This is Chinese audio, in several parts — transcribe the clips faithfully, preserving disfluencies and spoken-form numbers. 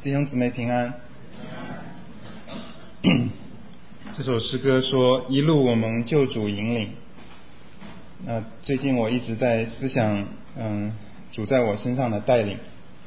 弟兄姊妹平安。这首诗歌说一路我蒙救主引领。那最近我一直在思想嗯主在我身上的带领，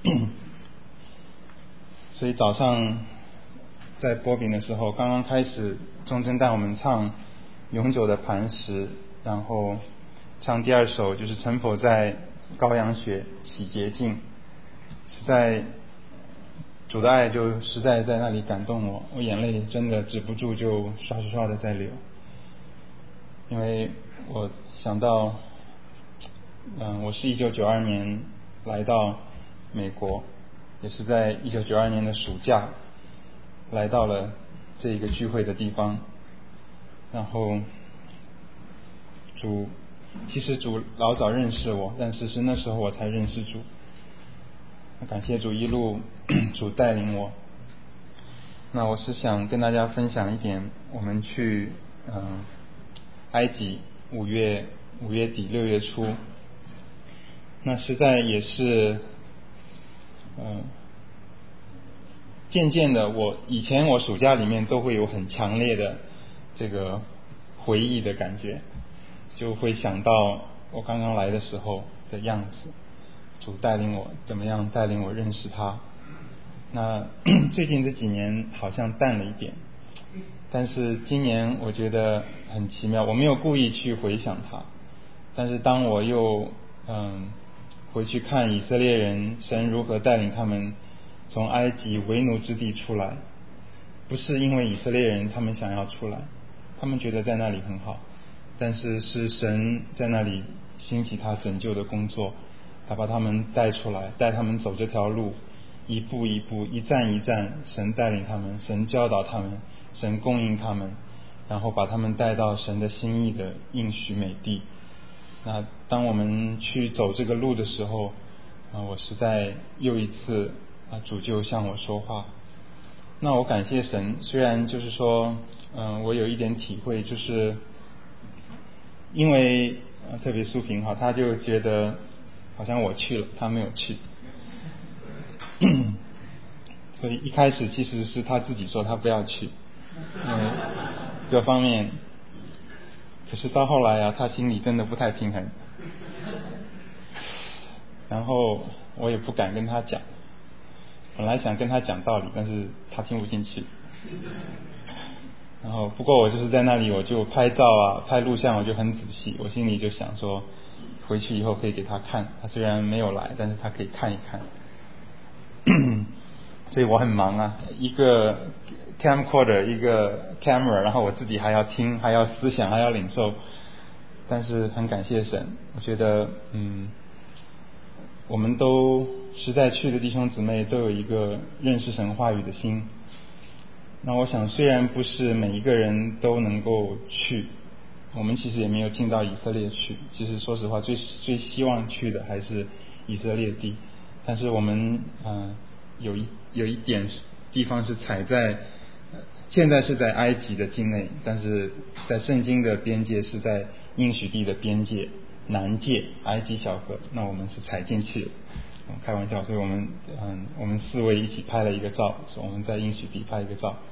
所以早上在播饼的时候，刚刚开始钟真带我们唱永久的磐石，然后唱第二首就是尘否在羔羊血洗洁净，实在主的爱就实在在那里感动我，我眼泪真的止不住就刷刷刷的在流。因为我想到嗯，我是一九九二年来到美国，也是在一九九二年的暑假来到了这一个聚会的地方，然后主其实主老早认识我，但是是那时候我才认识主。感谢主一路主带领我。那我是想跟大家分享一点，我们去嗯埃及五月五月底六月初，那实在也是嗯渐渐的，我以前我暑假里面都会有很强烈的这个回忆的感觉，就会想到我刚刚来的时候的样子，主带领我怎么样带领我认识他。那最近这几年好像淡了一点，但是今年我觉得很奇妙，我没有故意去回想他，但是当我又嗯回去看以色列人神如何带领他们从埃及为奴之地出来，不是因为以色列人他们想要出来，他们觉得在那里很好，但是是神在那里兴起他拯救的工作，他把他们带出来，带他们走这条路，一步一步一站一站，神带领他们，神教导他们，神供应他们，然后把他们带到神的心意的应许美地。那当我们去走这个路的时候啊，我实在又一次啊主就向我说话。那我感谢神，虽然就是说嗯我有一点体会，就是因为呃特别苏萍哈，他就觉得好像我去了，他没有去，所以一开始其实是他自己说他不要去，因为各方面，可是到后来啊，他心里真的不太平衡，然后我也不敢跟他讲，本来想跟他讲道理，但是他听不进去。然后不过我就是在那里，我就拍照啊拍录像，我就很仔细，我心里就想说回去以后可以给他看，他虽然没有来，但是他可以看一看。所以我很忙啊，一个 camcorder 一个 camera， 然后我自己还要听，还要思想，还要领受。但是很感谢神，我觉得嗯我们都实在去的弟兄姊妹都有一个认识神话语的心。那我想虽然不是每一个人都能够去，我们其实也没有进到以色列去，其实说实话最最希望去的还是以色列地，但是我们嗯、呃、有一有一点地方是踩在现在是在埃及的境内，但是在圣经的边界是在应许地的边界南界埃及小河，那我们是踩进去了，开玩笑，所以我们嗯我们四位一起拍了一个照，说我们在应许地拍一个照。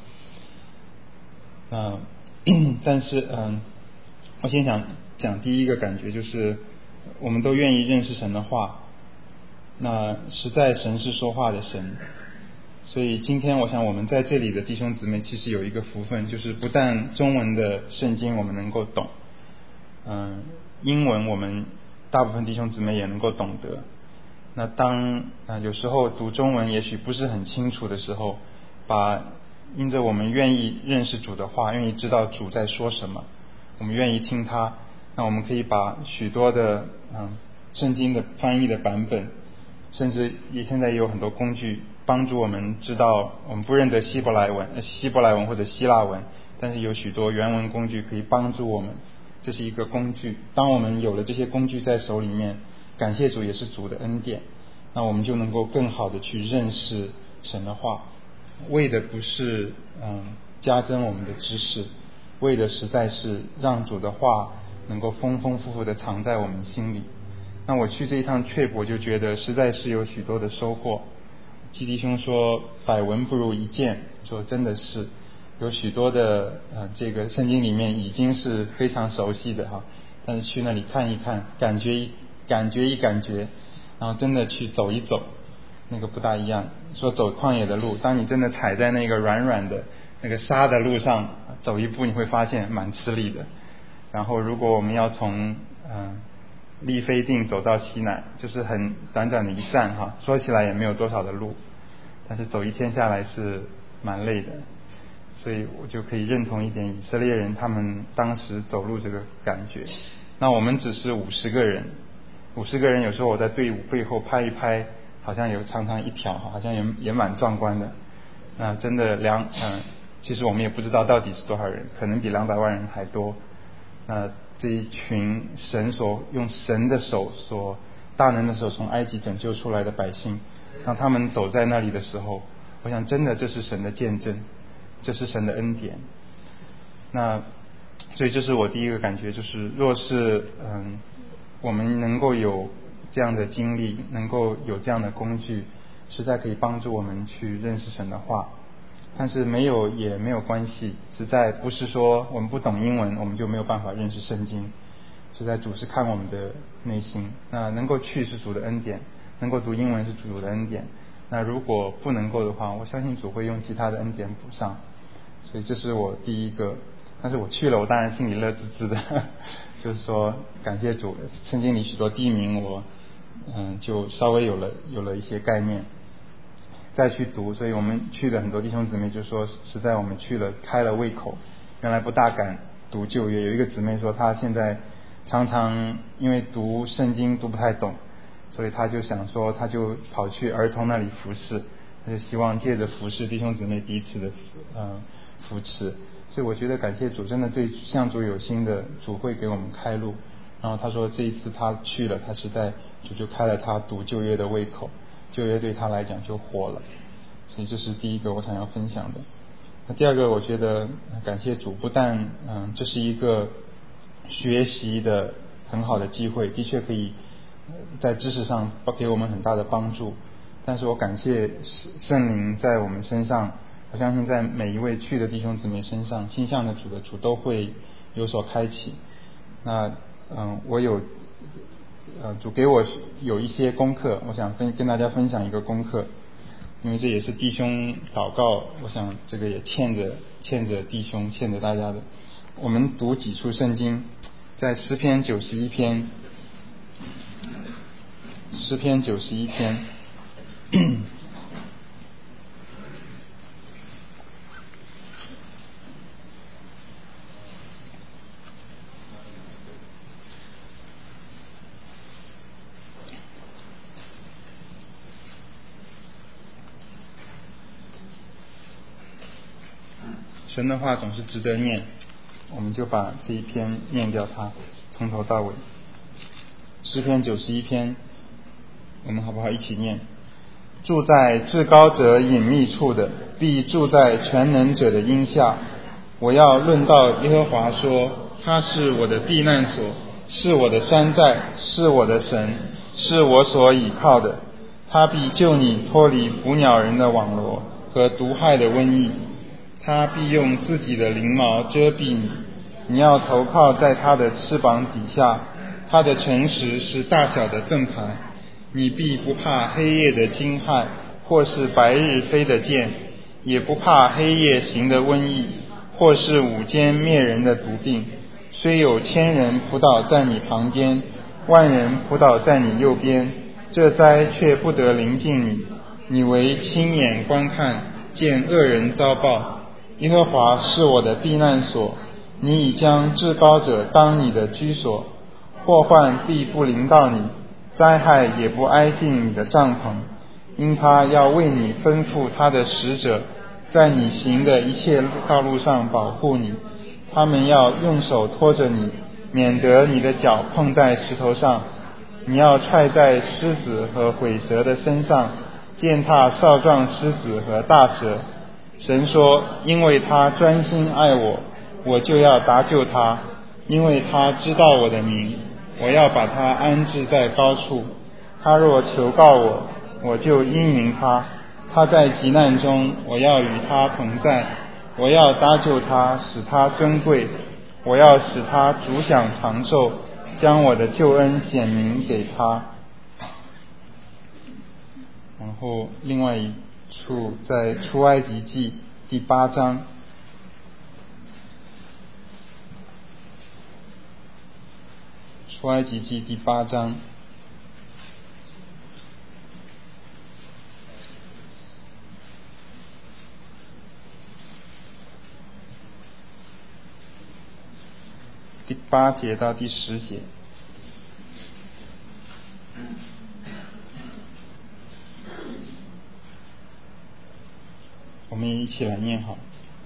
嗯，但是嗯，我先想讲第一个感觉，就是我们都愿意认识神的话，那实在神是说话的神，所以今天我想我们在这里的弟兄姊妹其实有一个福分，就是不但中文的圣经我们能够懂，嗯，英文我们大部分弟兄姊妹也能够懂得。那当啊有时候读中文也许不是很清楚的时候，把因着我们愿意认识主的话，愿意知道主在说什么，我们愿意听他，那我们可以把许多的嗯圣经的翻译的版本，甚至也现在也有很多工具帮助我们知道，我们不认得希伯来文、希伯来文或者希腊文，但是有许多原文工具可以帮助我们，这是一个工具。当我们有了这些工具在手里面，感谢主也是主的恩典，那我们就能够更好的去认识神的话，为的不是嗯加增我们的知识，为的实在是让主的话能够丰丰富富的藏在我们心里。那我去这一趟trip，我就觉得实在是有许多的收获。 基弟兄说百闻不如一见，说真的是有许多的呃这个圣经里面已经是非常熟悉的哈，但是去那里看一看，感觉一感觉一感觉，然后真的去走一走，那个不大一样。说走旷野的路，当你真的踩在那个软软的那个沙的路上走一步，你会发现蛮吃力的。然后如果我们要从嗯利非定走到西乃，就是很短短的一站哈，说起来也没有多少的路，但是走一天下来是蛮累的。所以我就可以认同一点以色列人他们当时走路这个感觉。那我们只是五十个人，五十个人有时候我在队伍背后拍一拍，好像有长长一条，好像也也蛮壮观的。那真的两嗯，其实我们也不知道到底是多少人，可能比两百万人还多。那这一群神所用神的手所大能的手从埃及拯救出来的百姓，让他们走在那里的时候，我想真的这是神的见证，这是神的恩典。那所以这是我第一个感觉，就是若是嗯我们能够有这样的经历，能够有这样的工具，实在可以帮助我们去认识神的话。但是没有也没有关系，实在不是说我们不懂英文我们就没有办法认识圣经，实在主是看我们的内心。那能够去是主的恩典，能够读英文是主的恩典，那如果不能够的话，我相信主会用其他的恩典补上。所以这是我第一个。但是我去了，我当然心里乐滋滋的，就是说感谢主，圣经里许多地名我嗯就稍微有了有了一些概念再去读。所以我们去的很多弟兄姊妹就说实在我们去了开了胃口，原来不大敢读旧约。有一个姊妹说她现在常常因为读圣经读不太懂，所以她就想说她就跑去儿童那里服侍，她就希望借着服侍弟兄姊妹彼此的呃扶持。所以我觉得感谢主，真的对向主有心的主会给我们开路。然后他说这一次他去了，他实在主就开了他读旧约的胃口，旧约对他来讲就活了。所以这是第一个我想要分享的。那第二个，我觉得感谢主，不但嗯这是一个学习的很好的机会，的确可以在知识上给我们很大的帮助，但是我感谢圣灵在我们身上，我相信在每一位去的弟兄姊妹身上，心向的主的主都会有所开启。那嗯，我有呃主给我有一些功课，我想分跟大家分享一个功课，因为这也是弟兄祷告，我想这个也欠着欠着弟兄欠着大家的。我们读几处圣经，在诗篇九十一篇，诗篇九十一篇。神的话总是值得念，我们就把这一篇念掉它，从头到尾。诗篇九十一篇，我们好不好一起念？住在至高者隐秘处的，必住在全能者的荫下。我要论到耶和华说，他是我的避难所，是我的山寨，是我的神，是我所倚靠的。他必救你脱离捕鸟人的网罗和毒害的瘟疫。他必用自己的翎毛遮蔽你，你要投靠在他的翅膀底下。他的诚实是大小的盾牌，你必不怕黑夜的惊骇，或是白日飞的箭，也不怕黑夜行的瘟疫，或是午间灭人的毒病。虽有千人扑倒在你旁边，万人扑倒在你右边，这灾却不得临近你。你为亲眼观看，见恶人遭报。耶和华是我的避难所，你已将至高者当你的居所。祸患必不临到你，灾害也不挨近你的帐篷，因他要为你吩咐他的使者，在你行的一切道路上保护你。他们要用手托着你，免得你的脚碰在石头上。你要踹在狮子和毁蛇的身上，践踏少壮狮子和大蛇。神说，因为他专心爱我，我就要搭救他，因为他知道我的名，我要把他安置在高处。他若求告我，我就应允他。 他在急难中，我要与他同在，我要搭救他，使他尊贵，我要使他主享长寿，将我的救恩显明给他。然后另外一处在出埃及记第八章，出埃及记第八章第八节到第十节。我们一起来念好。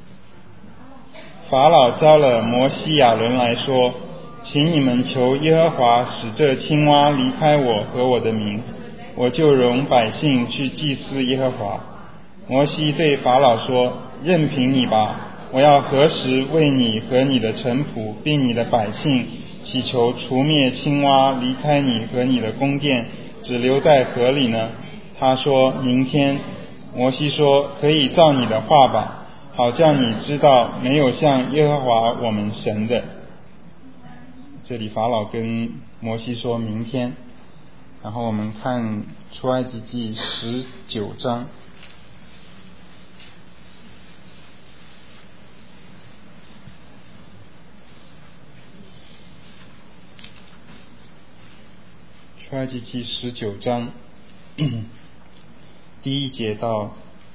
法老召了摩西亚伦来说，请你们求耶和华使这青蛙离开我和我的民，我就容百姓去祭祀耶和华。摩西对法老说，任凭你吧，我要何时为你和你的臣仆并你的百姓祈求除灭青蛙离开你和你的宫殿，只留在河里呢？他说，明天。摩西说，可以照你的话吧，好叫你知道没有像耶和华我们神的。这里法老跟摩西说明天。然后我们看出埃及记十九章，出埃及记十九章第一节到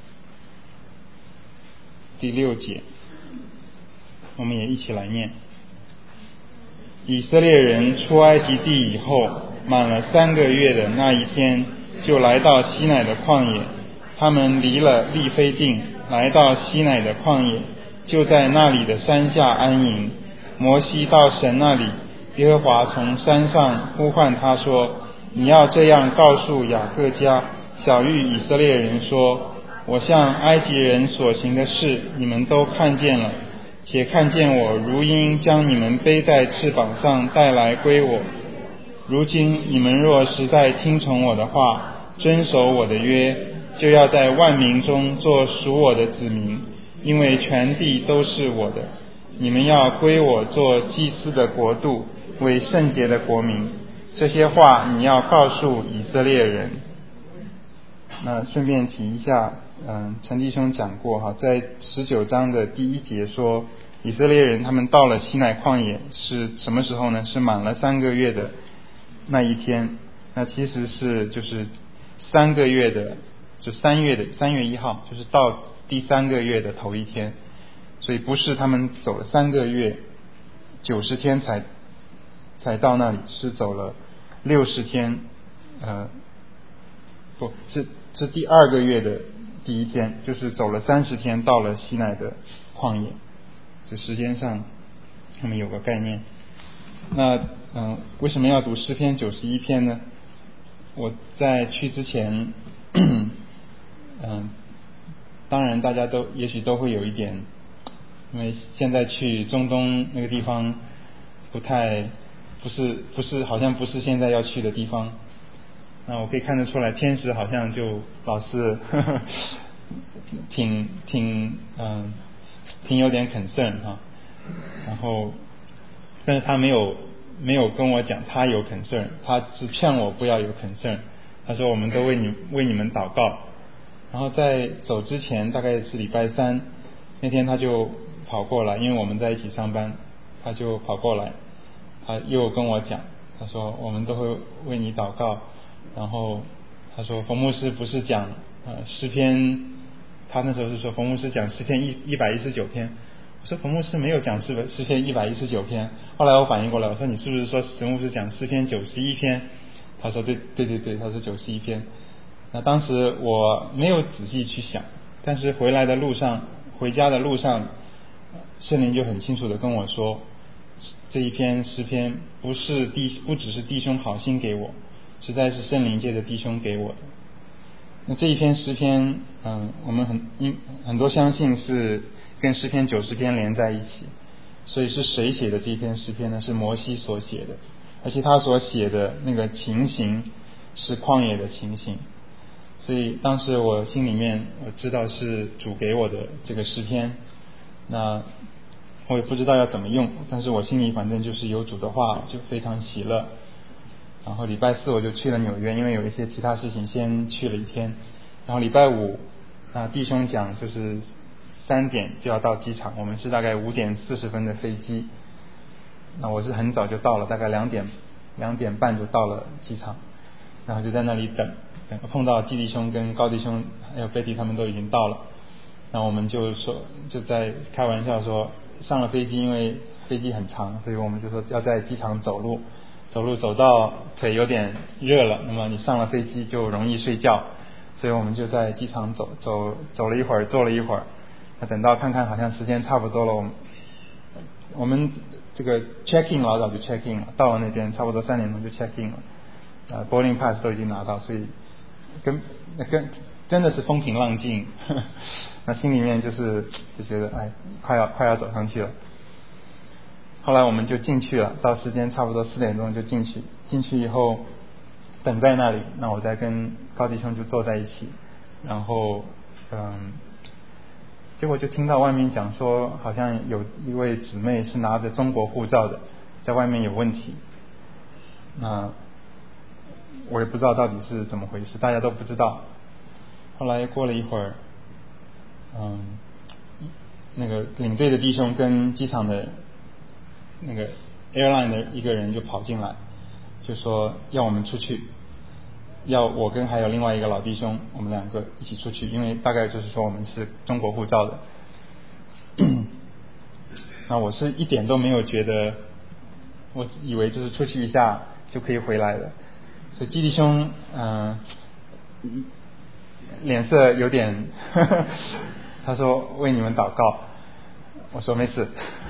第六节，我们也一起来念。以色列人出埃及地以后，满了三个月的那一天，就来到西乃的旷野。他们离了利非定，来到西乃的旷野，就在那里的山下安营。摩西到神那里，耶和华从山上呼唤他说，你要这样告诉雅各家小谕以色列人说，我向埃及人所行的事你们都看见了，且看见我如鹰将你们背在翅膀上带来归我。如今你们若实在听从我的话，遵守我的约，就要在万民中做属我的子民，因为全地都是我的。你们要归我做祭司的国度，为圣洁的国民。这些话你要告诉以色列人。那顺便提一下，嗯，陈弟兄讲过哈，在十九章的第一节说，以色列人他们到了西乃旷野是什么时候呢？是满了三个月的那一天。那其实是就是三个月的，就三月的三月一号，就是到第三个月的头一天。所以不是他们走了三个月九十天才才到那里，是走了六十天，呃，不是是第二个月的第一天，就是走了三十天到了西乃的旷野。这时间上我们有个概念。那嗯、呃，为什么要读诗篇九十一篇呢？我在去之前，嗯、呃，当然大家都也许都会有一点，因为现在去中东那个地方不太不是不是好像不是现在要去的地方。那我可以看得出来，天使好像就老是呵呵挺挺嗯挺有点 concern 哈，然后但是他没有没有跟我讲他有 concern， 他只劝我不要有 concern。他说我们都为你为你们祷告。然后在走之前大概是礼拜三那天，他就跑过来，因为我们在一起上班，他就跑过来，他又跟我讲，他说我们都会为你祷告。然后他说冯牧师不是讲呃诗篇，他那时候是说冯牧师讲诗篇一一百一十九篇。我说冯牧师没有讲诗诗篇一百一十九篇。后来我反应过来，我说你是不是说冯牧师讲诗篇九十一篇？他说对对对对，他说九十一篇。那当时我没有仔细去想，但是回来的路上回家的路上，圣灵就很清楚地跟我说，这一篇诗篇不是弟不只是弟兄好心给我，实在是圣灵界的弟兄给我的。那这一篇诗篇，嗯，我们很很多相信是跟诗篇九十篇连在一起。所以是谁写的这一篇诗篇呢？是摩西所写的，而且他所写的那个情形是旷野的情形。 所以当时我心里面我知道是主给我的这个诗篇，那我也不知道要怎么用，但是我心里反正就是有主的话就非常喜乐。然后礼拜四我就去了纽约，因为有一些其他事情先去了一天。然后礼拜五啊，弟兄讲就是三点就要到机场，我们是大概五点四十分的飞机。那我是很早就到了，大概两点两点半就到了机场，然后就在那里等，等碰到季弟兄跟高弟兄还有贝蒂他们都已经到了。那我们就说就在开玩笑说，上了飞机，因为飞机很长，所以我们就说要在机场走路，走路走到腿有点热了，那么你上了飞机就容易睡觉，所以我们就在机场走走走了一会儿，坐了一会儿，那等到看看好像时间差不多了，我们我们这个 check in 老早就 check in 了，到了那边差不多三点钟就 check in 了，呃 boarding pass 都已经拿到，所以跟跟真的是风平浪静，呵呵，那心里面就是就觉得哎快要快要走上去了。后来我们就进去了，到时间差不多四点钟就进去，进去以后等在那里，那我再跟高弟兄就坐在一起，然后嗯，结果就听到外面讲说，好像有一位姊妹是拿着中国护照的，在外面有问题。那我也不知道到底是怎么回事，大家都不知道。后来过了一会儿，嗯，那个领队的弟兄跟机场的那个 airline 的一个人就跑进来，就说要我们出去，要我跟还有另外一个老弟兄，我们两个一起出去，因为大概就是说我们是中国护照的。那我是一点都没有觉得，我以为就是出去一下就可以回来的，所以基弟兄嗯、呃、脸色有点呵呵，他说为你们祷告，我说没事，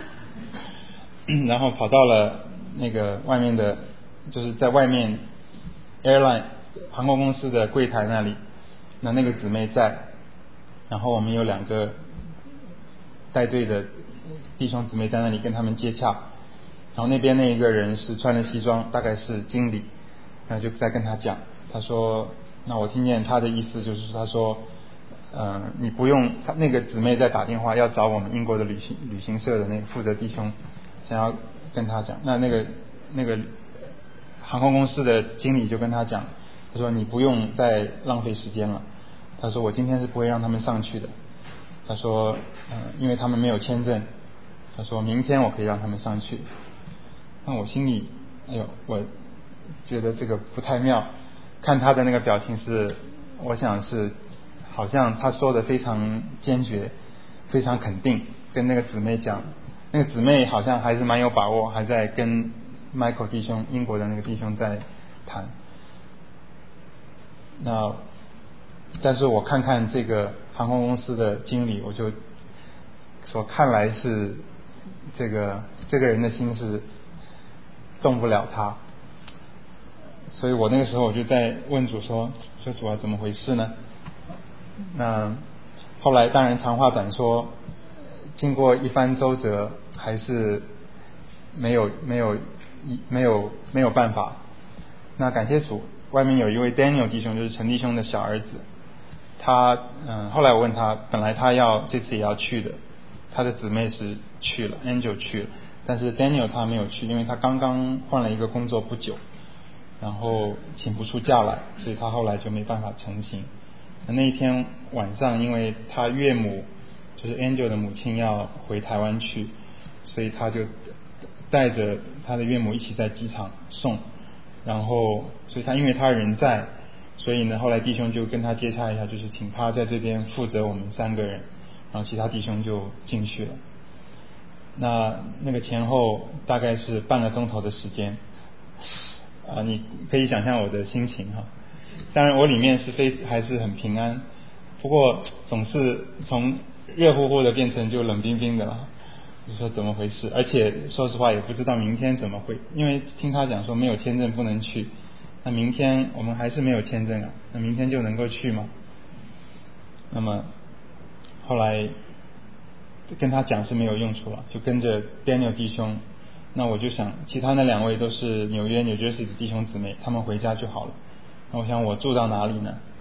然后跑到了那个外面的，就是在外面 airline 航空公司的柜台那里，那那个姊妹在，然后我们有两个带队的弟兄姊妹在那里跟他们接洽，然后那边那一个人是穿着西装，大概是经理，然后就在跟他讲，他说那我听见他的意思就是他说呃，你不用，他那个姊妹在打电话要找我们英国的旅行旅行社的那个负责弟兄，想要跟他讲，那那个那个航空公司的经理就跟他讲，他说你不用再浪费时间了，他说我今天是不会让他们上去的，他说呃，因为他们没有签证，他说明天我可以让他们上去。那我心里哎呦，我觉得这个不太妙，看他的那个表情是，我想是好像他说的非常坚决，非常肯定，跟那个姊妹讲，那个姊妹好像还是蛮有把握，还在跟 Michael 弟兄，英国的那个弟兄在谈。那但是我看看这个航空公司的经理，我就说看来是这个这个人的心是动不了他，所以我那个时候我就在问主说，说主啊怎么回事呢？那后来当然长话短说，经过一番周折，还是没有没有没有没有办法。那感谢主，外面有一位 Daniel 弟兄，就是陈弟兄的小儿子，他嗯，后来我问他，本来他要这次也要去的，他的姊妹是去了 ，Angel 去了，但是 Daniel 他没有去，因为他刚刚换了一个工作不久，然后请不出假来，所以他后来就没办法成行。那一天晚上，因为他岳母就是 Angel 的母亲要回台湾去，所以他就带着他的岳母一起在机场送，然后所以他因为他人在，所以呢后来弟兄就跟他接洽一下，就是请他在这边负责我们三个人，然后其他弟兄就进去了。那那个前后大概是半个钟头的时间啊，你可以想象我的心情哈。当然我里面是非还是很平安，不过总是从热乎乎的变成就冷冰冰的了，就说怎么回事，而且说实话也不知道明天怎么会，因为听他讲说没有签证不能去，那明天我们还是没有签证啊，那明天就能够去吗？那么后来跟他讲是没有用处了，就跟着 Daniel 弟兄，那我就想其他那两位都是纽约 New Jersey 的弟兄姊妹，他们回家就好了，那我想我住到哪里呢？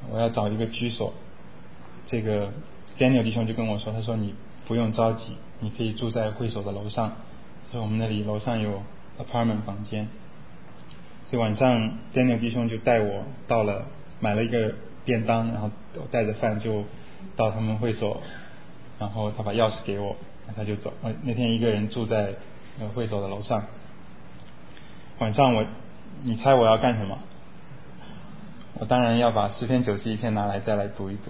我要找一个居所。这个 Daniel 弟兄就跟我说，他说你不用着急，你可以住在会所的楼上，所以我们那里楼上有 apartment 房间。所以晚上 Daniel 弟兄就带我到了，买了一个便当，然后我带着饭就到他们会所，然后他把钥匙给我，他就走。我那天一个人住在呃会所的楼上。晚上我，你猜我要干什么？我当然要把诗篇九十一篇拿来再来读一读。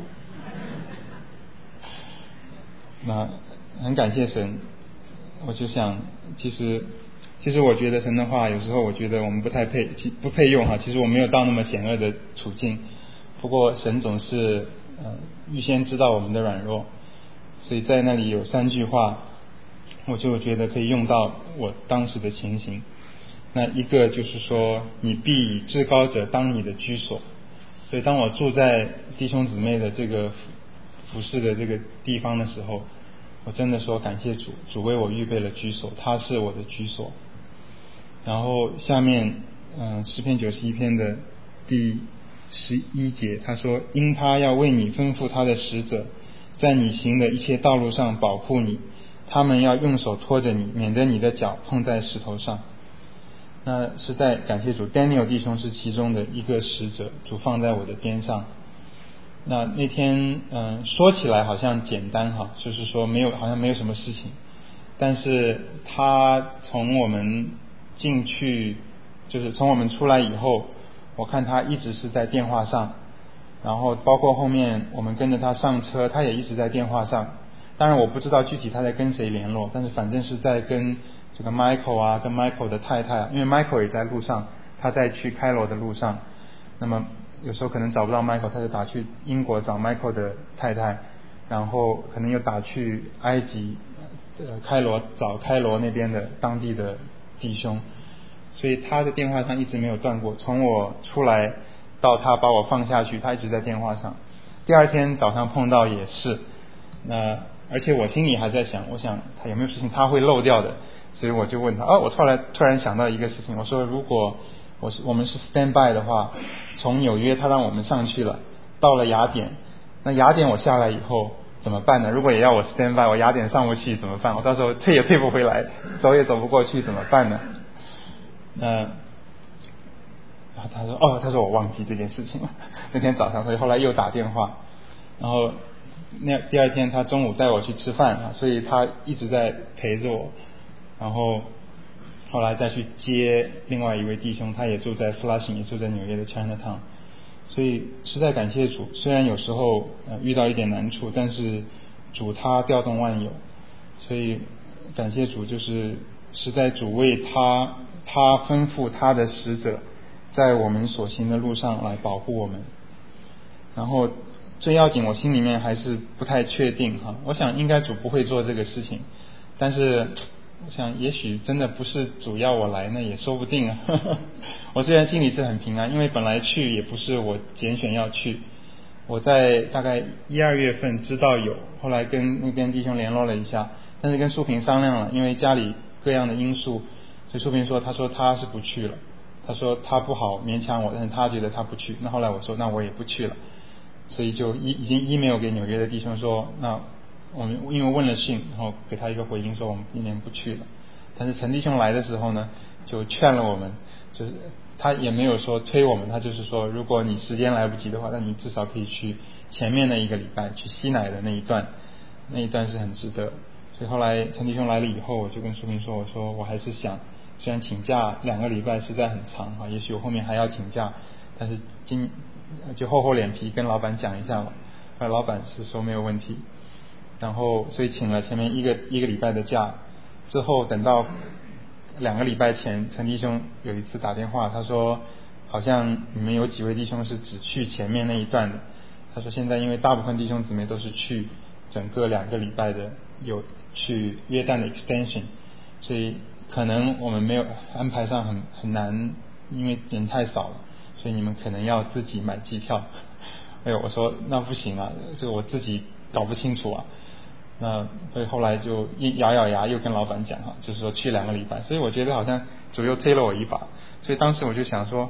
那很感谢神，我就想，其实其实我觉得神的话，有时候我觉得我们不太配，不配用哈。其实我没有到那么险恶的处境，不过神总是呃预先知道我们的软弱，所以在那里有三句话，我就觉得可以用到我当时的情形。那一个就是说，你必以至高者当你的居所。所以当我住在弟兄姊妹的这个服侍的这个地方的时候，我真的说感谢主，主为我预备了居所，他是我的居所。然后下面嗯诗篇九十一篇的第十一节，他说，因他要为你吩咐他的使者，在你行的一切道路上保护你，他们要用手托着你，免得你的脚碰在石头上。那实在感谢主， Daniel 弟兄是其中的一个使者，主放在我的边上。那那天嗯说起来好像简单哈，就是说没有好像没有什么事情，但是他从我们进去，就是从我们出来以后，我看他一直是在电话上，然后包括后面我们跟着他上车，他也一直在电话上。当然我不知道具体他在跟谁联络，但是反正是在跟这个 Michael 啊，跟 Michael 的太太，因为 Michael 也在路上，他在去开罗的路上。那么有时候可能找不到 Michael， 他就打去英国找 Michael 的太太，然后可能又打去埃及呃开罗找开罗那边的当地的弟兄。所以他的电话上一直没有断过，从我出来到他把我放下去，他一直在电话上。第二天早上碰到也是，那而且我心里还在想，我想他有没有事情他会漏掉的，所以我就问他，哦，我突然突然想到一个事情，我说如果我是我们是 stand by 的话，从纽约他让我们上去了，到了雅典，那雅典我下来以后怎么办呢？如果也要我 stand by， 我雅典上不去怎么办？我到时候退也退不回来，走也走不过去怎么办呢？那然后他说哦，他说我忘记这件事情了。那天早上，所以后来又打电话，然后那第二天他中午带我去吃饭啊，所以他一直在陪着我。然后后来再去接另外一位弟兄，他也住在 Flushing， 也住在纽约的 Chinatown。所以实在感谢主，虽然有时候、呃、遇到一点难处，但是主他调动万有，所以感谢主，就是实在主为他他吩咐他的使者在我们所行的路上来保护我们。然后最要紧，我心里面还是不太确定哈，我想应该主不会做这个事情，但是我想也许真的不是主要我来呢，也说不定啊。我虽然心里是很平安，因为本来去也不是我拣选要去，我在大概一二月份知道有，后来跟那边弟兄联络了一下，但是跟淑萍商量了，因为家里各样的因素，所以淑萍说他说他是不去了，他说他不好勉强我，但是他觉得他不去。那后来我说那我也不去了，所以就已已经 email 给纽约的弟兄说，那我们因为问了信，然后给他一个回应说我们今年不去了。但是陈弟兄来的时候呢，就劝了我们，就是他也没有说推我们，他就是说如果你时间来不及的话，那你至少可以去前面那一个礼拜去西乃的那一段，那一段是很值得。所以后来陈弟兄来了以后，我就跟淑萍说，我说我还是想，虽然请假两个礼拜实在很长啊，也许我后面还要请假，但是今就厚厚脸皮跟老板讲一下吧。后来老板是说没有问题，然后所以请了前面一个一个礼拜的假。之后等到两个礼拜前，陈弟兄有一次打电话，他说好像你们有几位弟兄是只去前面那一段的，他说现在因为大部分弟兄姊妹都是去整个两个礼拜的，有去约旦的 extension， 所以可能我们没有安排上很很难，因为人太少了，所以你们可能要自己买机票。哎呦，我说那不行啊，这个我自己搞不清楚啊。那所以后来就一咬咬牙又跟老板讲哈，就是说去两个礼拜。所以我觉得好像主又推了我一把，所以当时我就想说，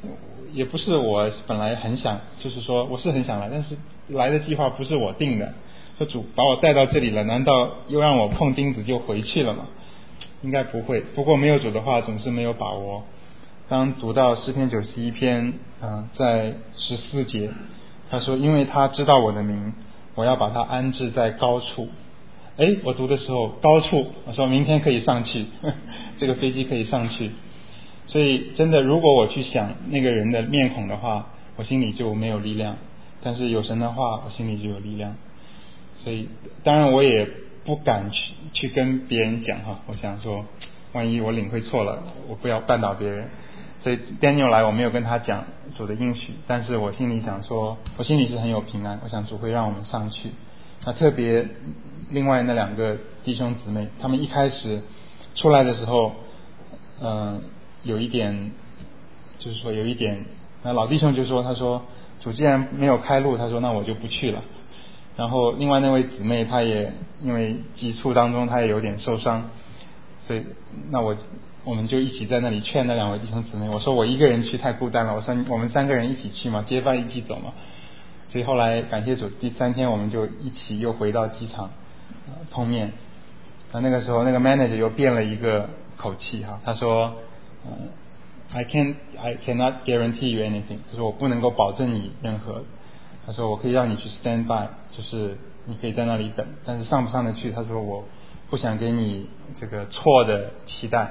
也不是我本来很想，就是说我是很想来，但是来的计划不是我定的。说主把我带到这里了，难道又让我碰钉子就回去了吗？应该不会。不过没有主的话，总是没有把握。当读到诗篇九十一篇，嗯、呃，在十四节，他说：“因为他知道我的名，我要把他安置在高处。”哎，我读的时候高处，我说明天可以上去，呵呵这个飞机可以上去。所以真的，如果我去想那个人的面孔的话，我心里就没有力量；但是有神的话，我心里就有力量。所以当然我也不敢去去跟别人讲哈，我想说，万一我领会错了，我不要绊倒别人。所以 Daniel 来，我没有跟他讲主的应许，但是我心里想说，我心里是很有平安，我想主会让我们上去。那特别另外那两个弟兄姊妹，他们一开始出来的时候，嗯、呃，有一点，就是说有一点，那老弟兄就说，他说主既然没有开路，他说那我就不去了。然后另外那位姊妹，她也因为急促当中，她也有点受伤，所以那我我们就一起在那里劝那两位弟兄姊妹。我说我一个人去太孤单了，我说我们三个人一起去嘛，结伴一起走嘛。所以后来感谢主，第三天我们就一起又回到机场、呃、碰面。那那个时候那个 manager 又变了一个口气哈，他说、呃、I can't I cannot guarantee you anything， 他说我不能够保证你任何。他说我可以让你去 stand by， 就是你可以在那里等，但是上不上得去，他说我不想给你这个错的期待。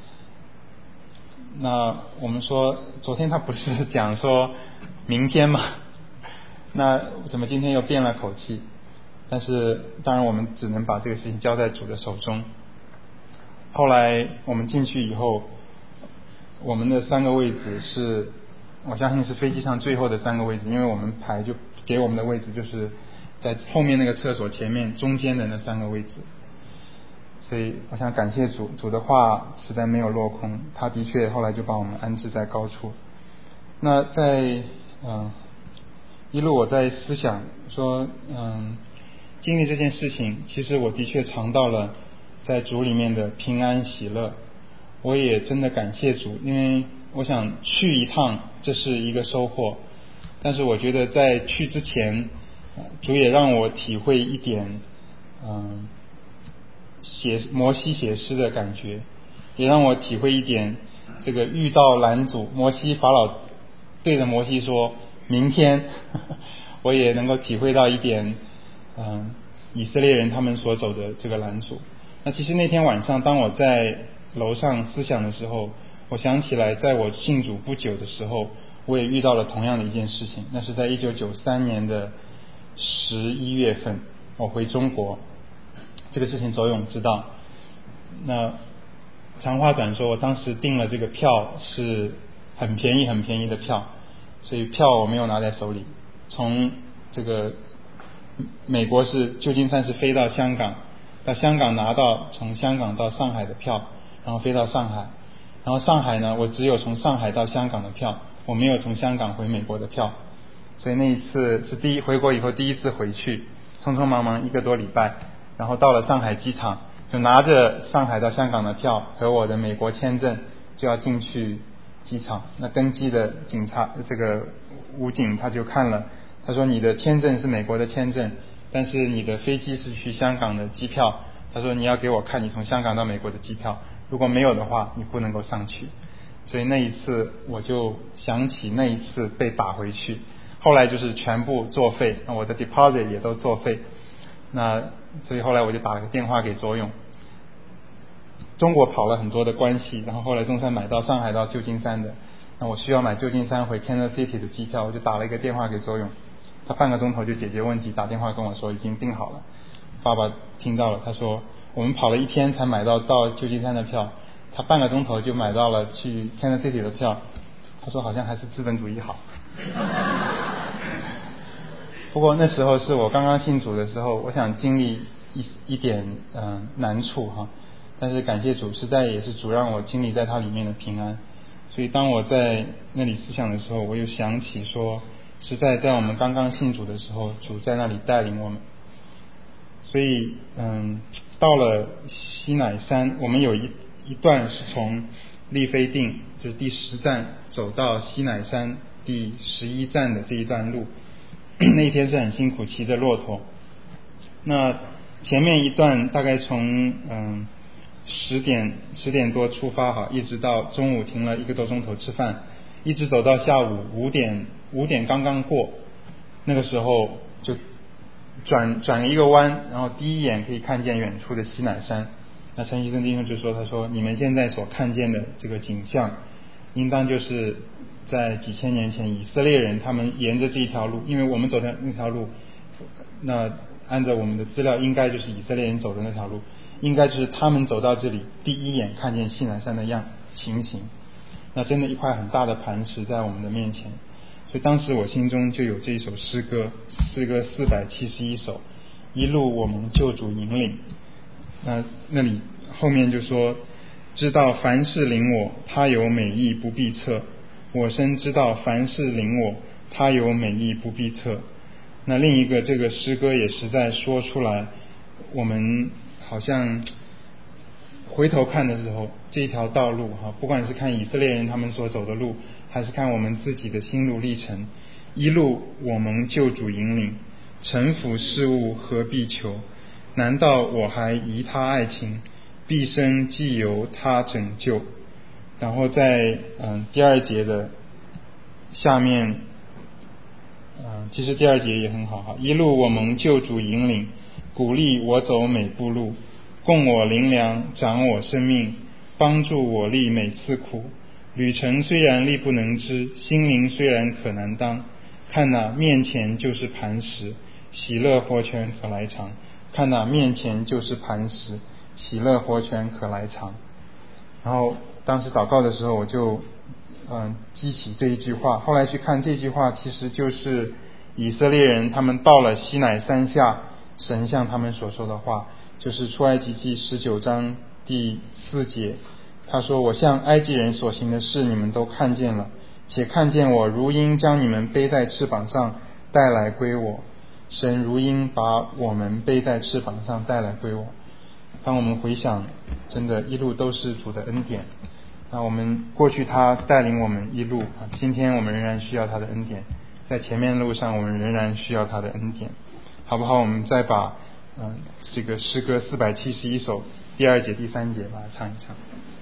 那我们说昨天他不是讲说明天吗？那怎么今天又变了口气？但是当然我们只能把这个事情交在主的手中。后来我们进去以后，我们的三个位置是我相信是飞机上最后的三个位置，因为我们排就给我们的位置就是在后面那个厕所前面中间的那三个位置。所以我想感谢主，主的话实在没有落空，他的确后来就把我们安置在高处。那在嗯、呃、一路我在思想说，嗯，经历这件事情，其实我的确尝到了在主里面的平安喜乐。我也真的感谢主，因为我想去一趟，这是一个收获。但是我觉得在去之前，主也让我体会一点，嗯，写摩西写诗的感觉，也让我体会一点这个遇到拦阻。摩西法老对着摩西说：“明天。”我也能够体会到一点，嗯，以色列人他们所走的这个拦阻。那其实那天晚上，当我在楼上思想的时候，我想起来，在我信主不久的时候，我也遇到了同样的一件事情。那是在一九九三年的十一月份，我回中国。这个事情左勇知道。那长话短说，我当时订了这个票是很便宜很便宜的票，所以票我没有拿在手里。从这个美国是旧金山是飞到香港，到香港拿到从香港到上海的票，然后飞到上海，然后上海呢，我只有从上海到香港的票，我没有从香港回美国的票。所以那一次是第一回国以后第一次回去，匆匆忙忙一个多礼拜，然后到了上海机场，就拿着上海到香港的票和我的美国签证，就要进去机场。那登机的警察这个武警他就看了，他说你的签证是美国的签证，但是你的飞机是去香港的机票，他说你要给我看你从香港到美国的机票，如果没有的话你不能够上去。所以那一次我就想起那一次被打回去，后来就是全部作废，我的 deposit 也都作废。那所以后来我就打了个电话给左勇，中国跑了很多的关系，然后后来中山买到上海到旧金山的，那我需要买旧金山回 Kansas City 的机票，我就打了一个电话给左勇，他半个钟头就解决问题，打电话跟我说已经订好了。爸爸听到了，他说我们跑了一天才买到到旧金山的票，他半个钟头就买到了去 Kansas City 的票，他说好像还是资本主义好。不过那时候是我刚刚信主的时候，我想经历一一点嗯、呃、难处哈，但是感谢主，实在也是主让我经历在他里面的平安。所以当我在那里思想的时候，我又想起说，实在在我们刚刚信主的时候，主在那里带领我们。所以嗯，到了西乃山，我们有一一段是从利非定，就是第十站走到西乃山第十一站的这一段路，那一天是很辛苦，骑着骆驼。那前面一段大概从嗯十点十点多出发哈，一直到中午停了一个多钟头吃饭，一直走到下午五点五点刚刚过，那个时候就转转一个弯，然后第一眼可以看见远处的西乃山。那陈锡生弟兄就说，他说你们现在所看见的这个景象，应当就是在几千年前以色列人他们沿着这一条路，因为我们走的那条路，那按照我们的资料应该就是以色列人走的那条路，应该就是他们走到这里第一眼看见西乃山的样情形。那真的一块很大的磐石在我们的面前，所以当时我心中就有这一首诗歌，诗歌四百七十一首，一路我们救主引领。那那里后面就说，知道凡事领我，他有美意不必测，我深知道凡事领我，他有美意不必测。那另一个这个诗歌也实在说出来，我们好像回头看的时候，这条道路哈，不管是看以色列人他们所走的路，还是看我们自己的心路历程，一路我们救主引领，臣服事物何必求？难道我还疑他爱情？毕生既由他拯救。然后在嗯第二节的下面，嗯其实第二节也很好哈，一路我蒙救主引领，鼓励我走每步路，供我灵粮，长我生命，帮助我历每次苦。旅程虽然力不能支，心灵虽然可难当，看哪面前就是磐石，喜乐活泉可来尝。看哪面前就是磐石，喜乐活泉可来尝。然后当时祷告的时候，我就嗯记起这一句话，后来去看这句话，其实就是以色列人他们到了西乃山下，神向他们所说的话，就是出埃及记十九章第四节，他说，我向埃及人所行的事你们都看见了，且看见我如鹰将你们背在翅膀上带来归我。神如鹰把我们背在翅膀上带来归我。当我们回想，真的一路都是主的恩典。那我们过去他带领我们一路，今天我们仍然需要他的恩典，在前面路上我们仍然需要他的恩典，好不好？我们再把嗯、呃、这个诗歌四百七十一首第二节第三节把它唱一唱。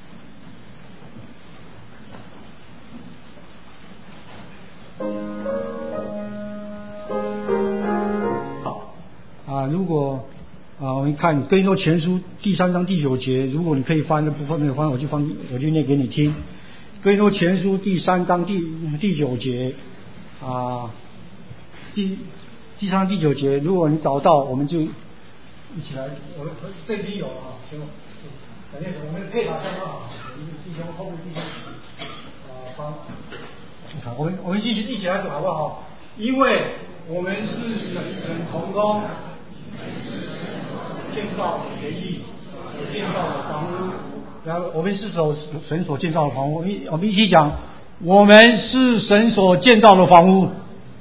啊，如果啊，我们看哥林多前书第三章第九节，如果你可以翻的部分没有翻，我就翻，我就念给你听。哥林多前书第三章第第九节啊，第第三章第九节，如果你找到，我们就一起来。我这里有啊，行，感谢我们配搭相当好，我们弟兄后面弟兄啊帮，你看，我们我们继续一起来走好不好？因为我们是神神同工。建造园艺所建造的房屋，然后我们是所神所建造的房屋。我们我们一起讲，我们是神所建造的房屋。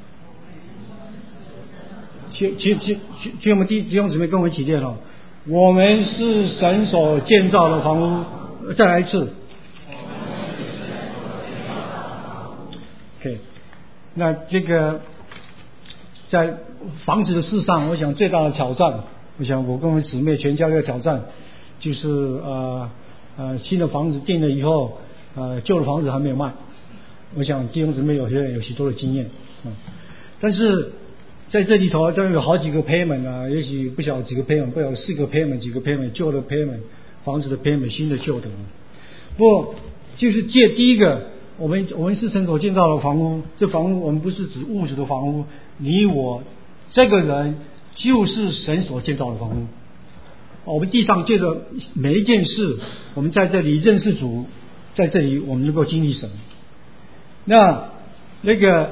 请请请请我们弟弟兄姊妹跟我们一起念哦，我们是神所建造的房屋。再来一次。OK， 那这个在房子的事上，我想最大的挑战，我想我跟我们姊妹全家的挑战，就是呃呃新的房子建了以后，呃旧的房子还没有卖。我想弟兄姊妹有些有许多的经验，嗯，但是在这里头，都有好几个 payment 啊，也许不晓得几个 payment， 不晓得四个 payment 几个 payment， 旧的 payment， 房子的 payment， 新的旧的。不过就是借第一个，我们我们是神所建造的房屋，这房屋我们不是指物质的房屋，你我这个人就是神所建造的房屋。我们地上借着每一件事，我们在这里认识主，在这里我们能够经历神。那那个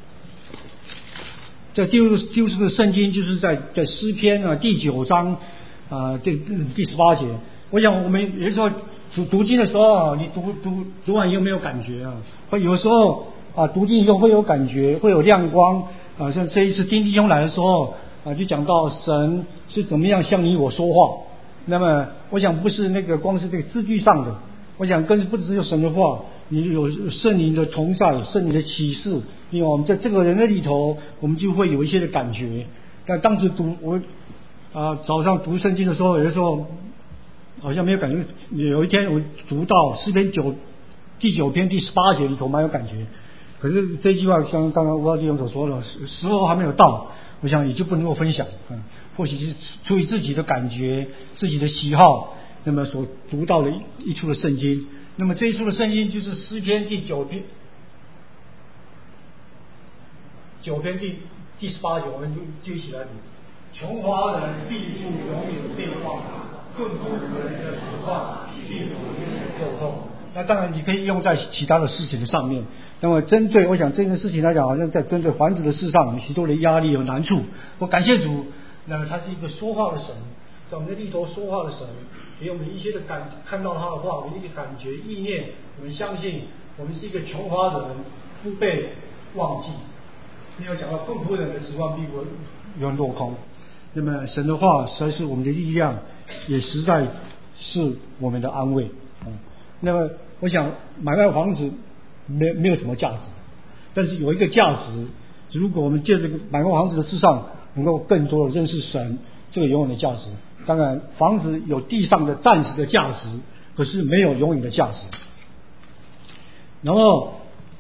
在丢入丢失的圣经，就是在在诗篇啊第九章啊这第十八节。我想我们有时候读读经的时候啊，你读读读完以后没有感觉啊，会有时候啊读经以后会有感觉，会有亮光啊。像这一次丁弟兄来的时候啊，就讲到神是怎么样向你我说话。那么我想不是那个光是这个字句上的我想更不只有神的话，你有圣灵的同在，圣灵的启示，因为我们在这个人的里头，我们就会有一些的感觉。但当时读我啊、呃、早上读圣经的时候，有的时候好像没有感觉。有一天我读到诗篇九第九篇第十八节里头，蛮有感觉。可是这句话像刚刚吴老弟兄所说的，时候还没有到，我想也就不能够分享。嗯，或许是出于自己的感觉、自己的喜好，那么所读到的一一处的圣经。那么这一处的圣经就是诗篇第九篇，九篇第第十八节，我们就就一起来读。穷乏人必不永远被忘，困苦人的实况必不永远够痛。那当然你可以用在其他的事情的上面。那么针对我想这件事情来讲，好像在针对房子的事上有许多的压力有难处。我感谢主，那么他是一个说话的神，在我们的里头说话的神，给我们一些的感看到他的话，我们一些感觉意念，我们相信我们是一个穷乏人，不被忘记。没有讲到困苦人的时光必不永远落空。那么神的话实在是我们的力量，也实在是我们的安慰。嗯，那么我想买卖房子没没有什么价值，但是有一个价值，如果我们借这个买卖房子的事上能够更多的认识神，这个永远的价值。当然房子有地上的暂时的价值，可是没有永远的价值。然后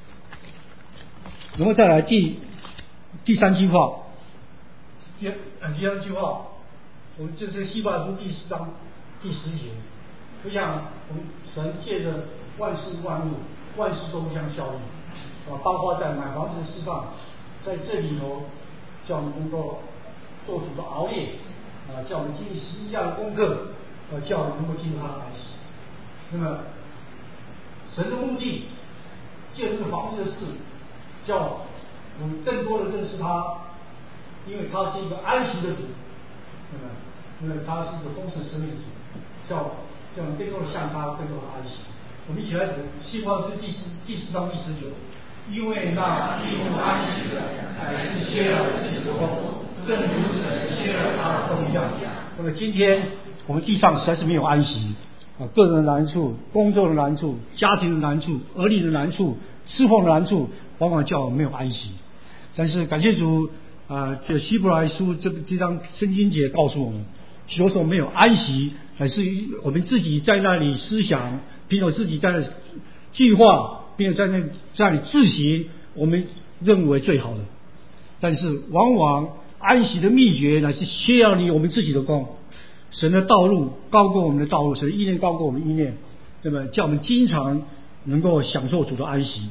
然后再来第第三句话，第第三句话，我们这是希伯来书第四章第十节。我想我们神借着万事万物，万事都互相效力啊，包括在买房子的事上，在这里头叫我们能够做主的熬夜啊，叫我们经历十一样的功课，啊，叫我们能够进入他的安息。那么神的目的，借这个房子的事，叫我们更多的认识他，因为他是一个安息的主，那么因为他是一个丰盛生命的主，叫叫我们更多的向他，更多的安息。我们一起来读希伯来书第四第四章第十九，因为那闭目安息的，乃是歇了自己的功，正如神歇了他的功一样。那么今天我们地上实在是没有安息啊，个人的难处、工作的难处、家庭的难处、儿女的难处、侍奉的难处，往往叫我们没有安息。但是感谢主啊，这希伯来书这这张圣经节告诉我们，有时候没有安息，乃是我们自己在那里思想，并且自己在那里计划，并且在那在那里自行我们认为最好的。但是往往安息的秘诀乃是歇了你我们自己的功。神的道路高过我们的道路，神的意念高过我们的意念，那么叫我们经常能够享受主的安息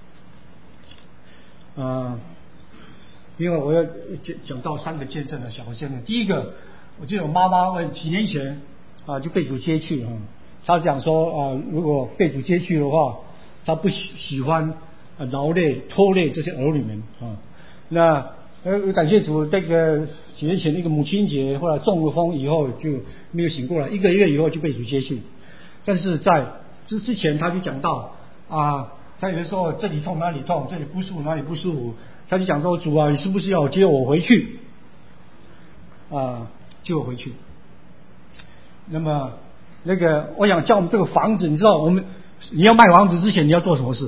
啊、呃。因为我要讲讲到三个见证的小见证。第一个，我记得我妈妈问几年前啊就被主接去啊，她讲说啊，如果被主接去的话，她不喜喜欢啊劳累拖累这些儿女们啊。那呃感谢主，这个几年前那个母亲节后来中了风以后就没有醒过来，一个月以后就被主接去。但是在这之前他就讲到啊，他有的时候这里痛哪里痛，这里不舒服哪里不舒服。他就讲说，主啊，你是不是要接我回去啊？接我回去。那么那个我想叫我们这个房子，你知道我们你要卖房子之前你要做什么事？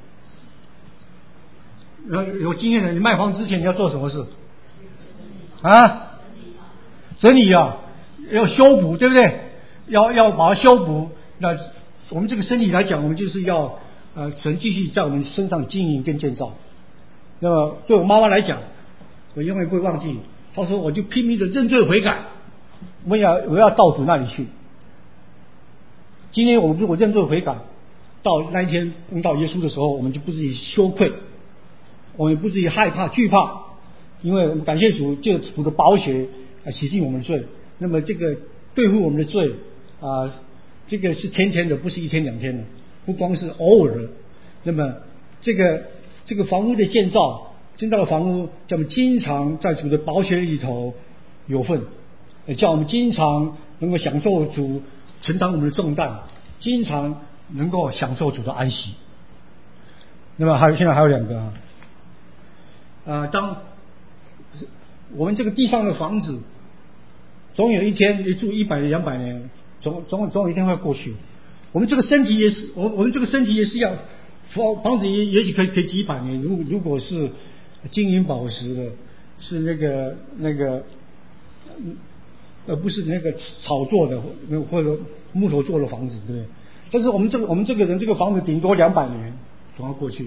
有经验的，你卖房子之前你要做什么事啊？整理啊，要修补，对不对？要要把它修补。那我们这个身体来讲，我们就是要呃神继续在我们身上经营跟建造。那么对我妈妈来讲，我永远不会忘记，她说我就拼命的认罪悔改，我要我要到主那里去。今天我们如果认罪悔改，到那一天碰到耶稣的时候，我们就不至于羞愧，我们不至于害怕惧怕，因为我们感谢主，借主的宝血啊洗净我们的罪。那么这个对付我们的罪啊，这个是天天的，不是一天两天的，不光是偶尔的。那么这个这个房屋的建造，建造的房屋叫我们经常在主的宝血里头有份，叫我们经常能够享受主承担我们的重担，经常能够享受主的安息。那么还有现在还有两个啊，呃，当我们这个地上的房子，总有一天你住一百两百年，总总总有一天会过去。 我们这个身体也是，我我们这个身体也是要房房子也也许可以可以几百年，如如果是金银宝石的，是那个那个，而不是那个草做的或者木头做的房子，对不对？但是我们这个我们这个人这个房子顶多两百年总要过去，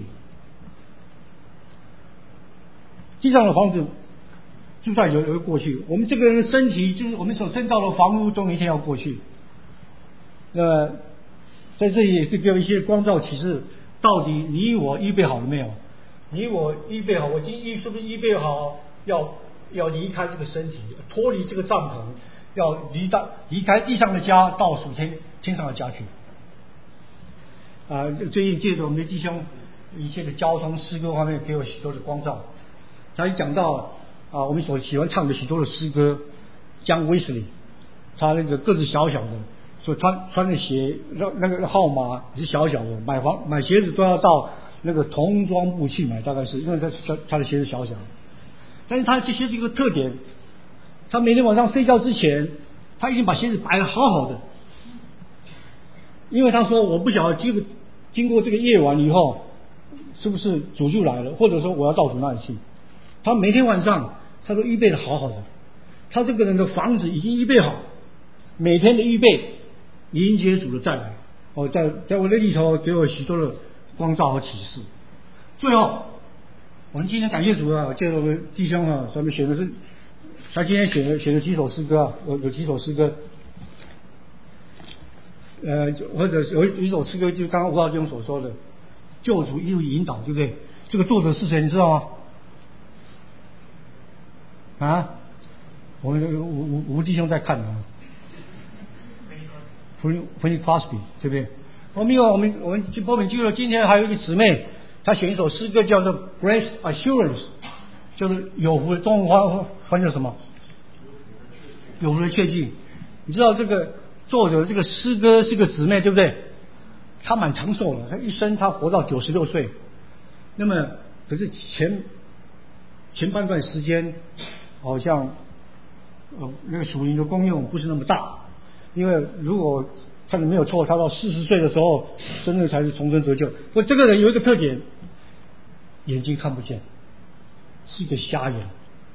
地上的房子就算有有过去，我们这个人的身体就是我们所建造的房屋，终有一天要过去。那么在这里也是给我一些光照启示，到底你我预备好了没有？你我预备好，我今预是不是预备好要要离开这个身体，脱离这个帐篷，要离到离开地上的家，到属天天上的家去。啊，最近借着我们的弟兄一切的交通诗歌方面，给我许多的光照。他一讲到啊，我们所喜欢唱的许多的诗歌，江威斯利，他那个个子小小的，所穿穿的鞋，那那个号码也是小小的，买房买鞋子都要到那个童装部去买，大概是因为他他的鞋子小小的。但是他这些这个特点，他每天晚上睡觉之前，他已经把鞋子摆得好好的。因为他说我不晓得经经过这个夜晚以后，是不是主就来了，或者说我要到主那里去。他每天晚上他都预备的好好的，他这个人的房子已经预备好，每天的预备迎接主的再来。哦，在在我的里头给我许多的光照和启示。最后，我们今天感谢主啊，借着我们弟兄啊，咱们选的是他今天写的写的几首诗歌啊，有有几首诗歌。呃，或者有一首诗歌，就刚刚吴老弟兄所说的“救主一路引导”，对不对？这个作者是谁？你知道吗？啊，我们吴吴吴弟兄在看啊，弗弗尼 Crosby， 对不对？我们有我们我们波本记录，今天还有一个姊妹，她选一首诗歌叫做《Grace Assurance》，就是有福，中文翻翻叫什么？有福的确据。你知道这个作者这个诗歌是个姊妹，对不对？她蛮长寿的，她一生她活到九十六岁。那么可是前前半段时间好像呃那个属灵的功用不是那么大，因为如果看的没有错，她到四十岁的时候真正才是重生得救。我这个人有一个特点，眼睛看不见，是一个瞎眼。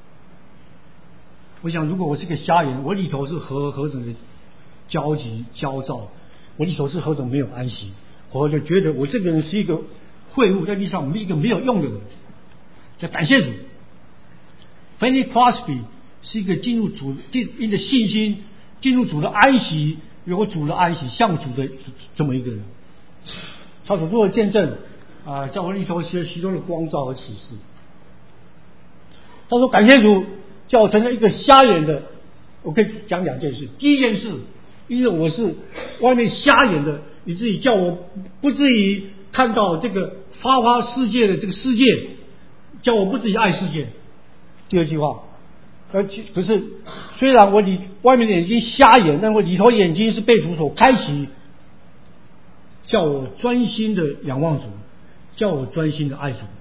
我想如果我是个瞎眼，我里头是何何等的焦急焦躁，我里头是何等没有安息，我就觉得我这个人是一个秽物，在地上一个没有用的人。就感谢主 Fanny Crosby 是一个进入主进的信心，进入主的安息，有主的安息，向主的这么一个人。他所做的见证啊、呃，在我里头有许多的光照和启示。他说感谢主叫我成了一个瞎眼的。我可以讲两件事。第一件事，因为我是外面瞎眼的，以至于叫我不至于看到这个花花世界的这个世界，叫我不至于爱世界。第二句话，而可是虽然我里外面的眼睛瞎眼，但我里头眼睛是被主所开启，叫我专心的仰望主，叫我专心的爱主。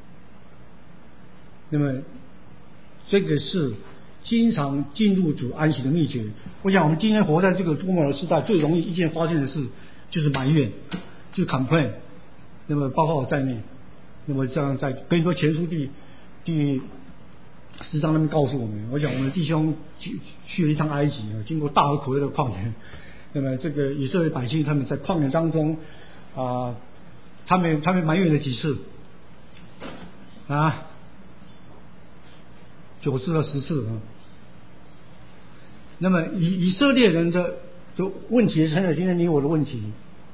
那么这个是经常进入主安息的秘诀。我想我们今天活在这个多么的时代，最容易一件发生的事就是埋怨，就是 complain。那么包括我在内，那么这样在跟你说前书第第十章那边告诉我们，我想我们的弟兄去去了一趟埃及，经过大河口的旷野。那么这个以色列百姓他们在旷野当中啊、呃，他们他们埋怨了几次啊？九次到十次啊。那么以以色列人的的问题成了今天你我的问题，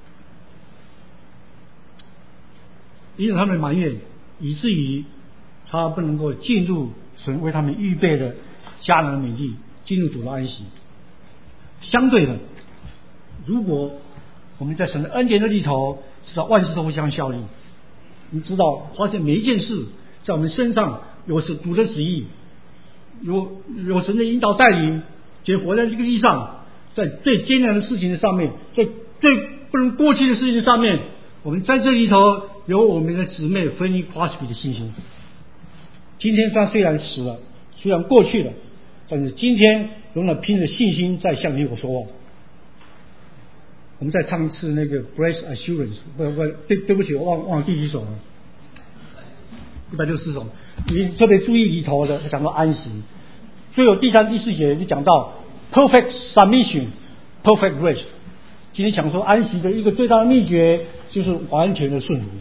因为他们埋怨，以至于他不能够进入神为他们预备的迦南美地，进入主的安息。相对的，如果我们在神的恩典的里头，知道万事都互相效力，你知道发现每一件事在我们身上有是主的旨意，有有神的引导带领，就活在这个地上，在最艰难的事情的上面，在最不能过去的事情上面，我们在这里头有我们的姊妹芬尼 Crosby 的信心。今天他虽然死了，虽然过去了，但是今天仍然凭着信心在向你我说话。 我们再唱一次那个 Grace Assurance， 不不，对对不起，我忘忘了第几首了，一百六十四首。你特别注意里头的，讲到安息，最后第三、第四节就讲到 perfect submission、perfect rest。今天想说安息的一个最大的秘诀就是完全的顺服。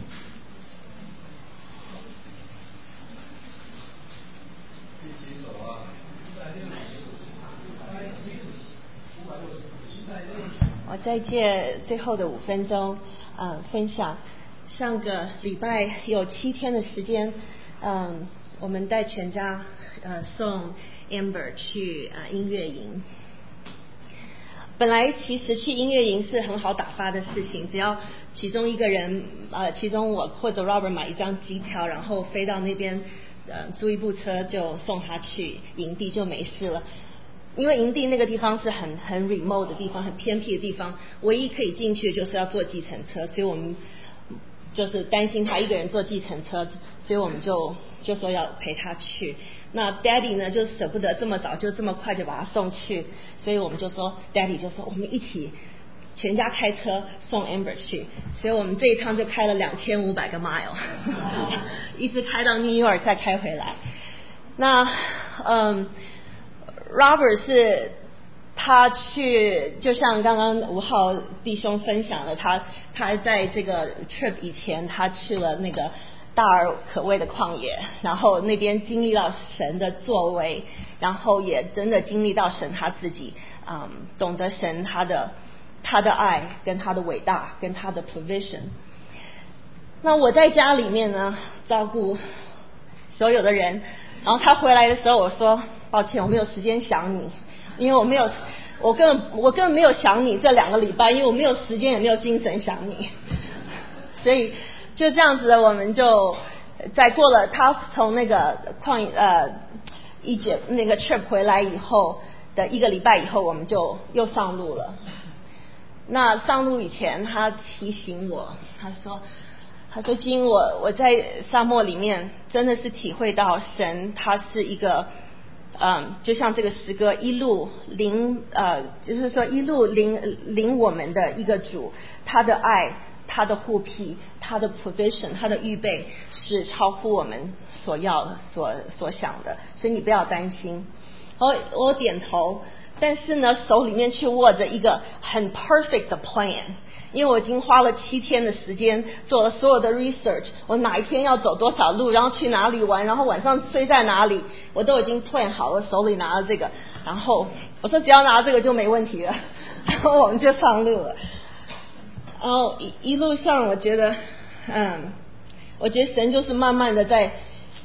我再借最后的五分钟，呃，分享。上个礼拜有七天的时间，嗯，我们带全家呃送 Amber 去呃音乐营。本来其实去音乐营是很好打发的事情，只要其中一个人呃，其中我或者 Robert 买一张机票，然后飞到那边呃租一部车就送他去营地就没事了。因为营地那个地方是很很 remote 的地方，很偏僻的地方，唯一可以进去的就是要坐计程车，所以我们就是担心他一个人坐计程车，所以我们就就说要陪他去。那 Daddy 呢就舍不得这么早就这么快就把他送去，所以我们就说 Daddy 就说我们一起全家开车送 Amber 去，所以我们这一趟就开了两千五百个 mile， 一直开到 New York 再开回来。那嗯。Robert 是他去，就像刚刚吴浩弟兄分享的，他他在这个 trip 以前，他去了那个大而可畏的旷野，然后那边经历到神的作为，然后也真的经历到神他自己，嗯，懂得神他的他的爱跟他的伟大跟他的 provision。那我在家里面呢，照顾所有的人，然后他回来的时候，我说。抱歉，我没有时间想你，因为我没有，我根本我根本没有想你这两个礼拜，因为我没有时间也没有精神想你，所以就这样子的，我们就在过了他从那个旷呃一节那个 trip 回来以后的一个礼拜以后，我们就又上路了。那上路以前，他提醒我，他说。他说：“今我我在沙漠里面真的是体会到神，他是一个。”嗯，就像这个诗歌一路领呃，就是说一路领领我们的一个主，他的爱，他的护庇，他的 provision， 他的预备是超乎我们所要所所想的，所以你不要担心。我我点头，但是呢，手里面却握着一个很 perfect 的 plan。因为我已经花了七天的时间做了所有的 research， 我哪一天要走多少路，然后去哪里玩，然后晚上睡在哪里，我都已经 plan 好了，手里拿着这个，然后我说只要拿这个就没问题了，然后我们就上路了。然后一一路上我觉得，嗯，我觉得神就是慢慢的在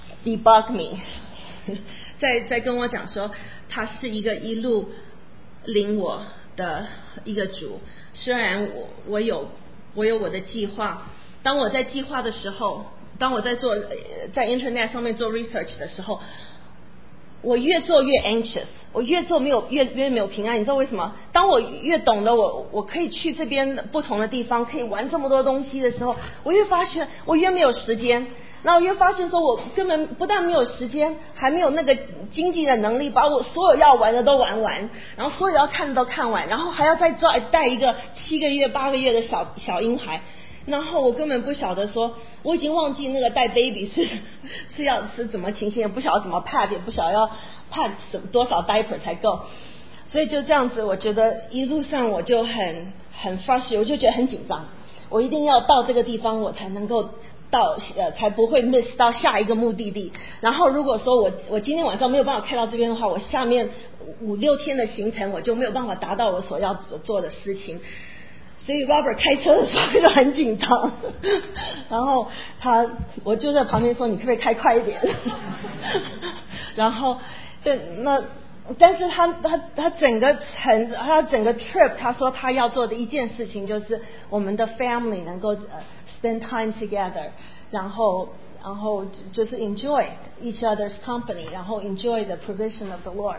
debug me， 在在跟我讲说，他是一个一路领我的一个主。虽然我我有我有我的计划，当我在计划的时候，当我在做在 internet 上面做 research 的时候，我越做越 anxious， 我越做没有越越没有平安。你知道为什么？当我越懂得我我可以去这边不同的地方，可以玩这么多东西的时候，我越发现我越没有时间。然后我越发现说，我根本不但没有时间，还没有那个经济的能力把我所有要玩的都玩完，然后所有要看的都看完，然后还要再再带一个七个月八个月的小小婴孩，然后我根本不晓得说，我已经忘记那个带 baby 是是要是怎么情形，也不晓得怎么 pad， 也不晓得要 pad 多少 diaper 才够，所以就这样子，我觉得一路上我就很很 frustrated， 我就觉得很紧张，我一定要到这个地方，我才能够。到呃才不会 miss 到下一个目的地。然后如果说我我今天晚上没有办法开到这边的话，我下面五六天的行程我就没有办法达到我所要所做的事情。所以 Robert 开车的时候就很紧张，然后他我就在旁边说：“你可不可以开快一点？”然后对那。但是他他他整个程他整个 trip， 他说他要做的一件事情就是我们的 family 能够呃 spend time together， 然后然后就是 enjoy each other's company， 然后 enjoy the provision of the Lord。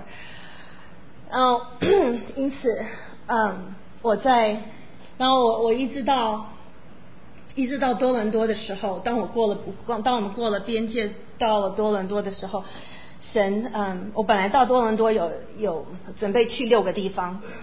嗯，因此，嗯，我在，然后我我一直到一直到多伦多的时候，当我过了当我们过了边界到了多伦多的时候。神，嗯，我本来到多伦多有有准备去六个地方，